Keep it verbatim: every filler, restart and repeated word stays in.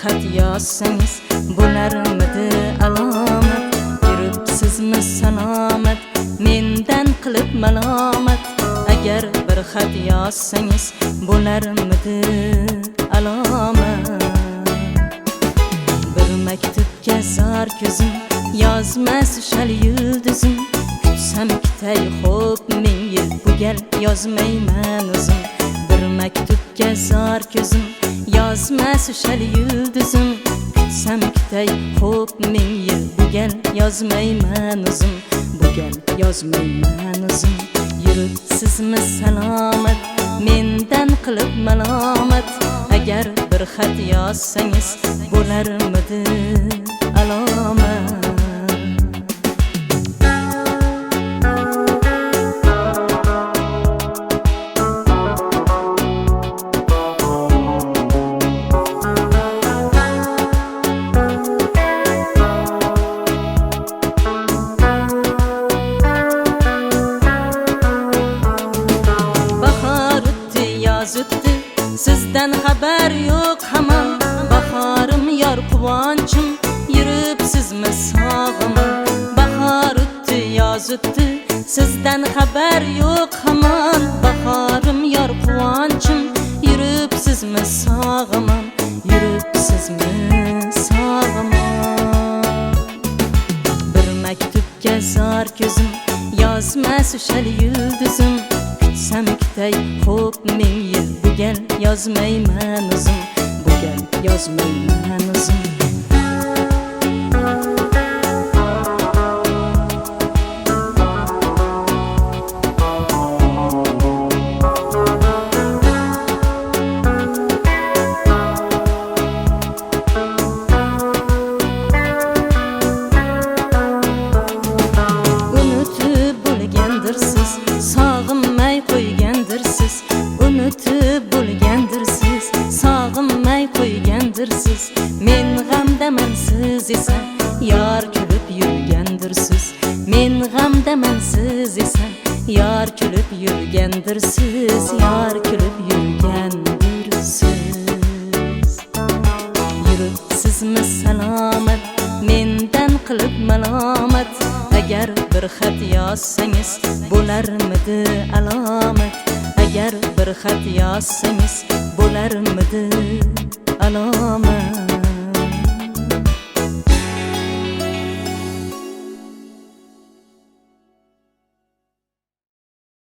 xat yozsangiz bo'larmidi alomat? Yuribsizmi salomat, mendan qilib malomat? Agar bir xat yozsangiz bo'larmidi alomat? Bir maktubga zor ko'zim, yozmas shal yulduzim. Kutsam kitay xo'p ming yil, bu gal yozmayman o'zim. Bir maktubga zor ko'zim, yozmas shal yulduzim. Kutsam kitay xo'p ming yil, bu gal yozmayman o'zim. Bu gal yozmayman o'zim. Yuribsizmi salomat, mendan qilib malomat? Agar bir xat yozsangiz bo'larmidi alomat? Sizdan xabar yo'q hamon, bahorim yor quvonchim. Yuribsizmi sog'imon, bahor o'tdi yoz o'tdi. Sizdan xabar yo'q hamon, bahorim yor quvonchim. Yuribsizmi sog'imon, yuribsizmi sog'imon? Bir maktubga zor ko'zim, yozmas shal yulduzim. Kutsam kitay xo'p ming yil, bu gal yozmayman o'zim. Bu gal yozmayman o'zim. Unutib bo'lgandirsiz, sog'inmay qo'ygandirsiz. Unutib bo'lgandirsiz, sog'inmay qo'ygandirsiz. Men g'amdaman, siz esa yor kulib yurgandirsiz. Men g'amdaman, siz esa yor kulib yurgandirsiz. Yor kulib yurgandirsiz. Yuribsizmi salomat, mendan qilib malomat? Agar bir xat yozsangiz bo'larmidi alomat? Agar bir xat yozsangiz bo'larmidi alomat?